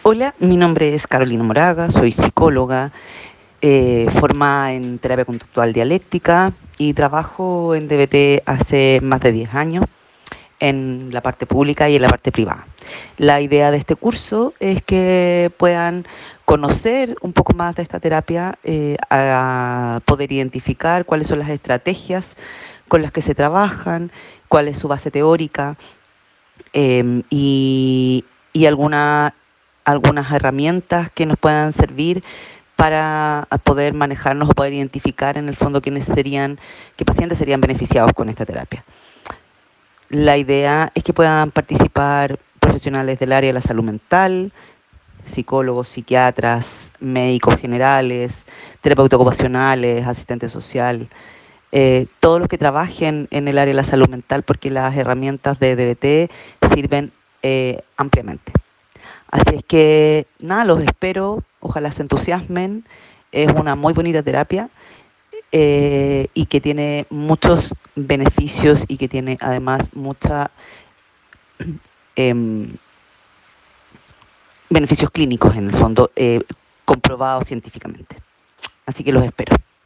Hola, mi nombre es Carolina Moraga, soy psicóloga, formada en terapia conductual dialéctica y trabajo en DBT hace más de 10 años en la parte pública y en la parte privada. La idea de este curso es que puedan conocer un poco más de esta terapia, a poder identificar cuáles son las estrategias con las que se trabajan, cuál es su base teórica, y algunas herramientas que nos puedan servir para poder manejarnos o poder identificar en el fondo qué pacientes serían beneficiados con esta terapia. La idea es que puedan participar profesionales del área de la salud mental, psicólogos, psiquiatras, médicos generales, terapeutas ocupacionales, asistentes social, todos los que trabajen en el área de la salud mental, porque las herramientas de DBT sirven ampliamente. Así es que nada, los espero, ojalá se entusiasmen, es una muy bonita terapia, y que tiene muchos beneficios y que tiene además muchos beneficios clínicos en el fondo, comprobados científicamente. Así que los espero.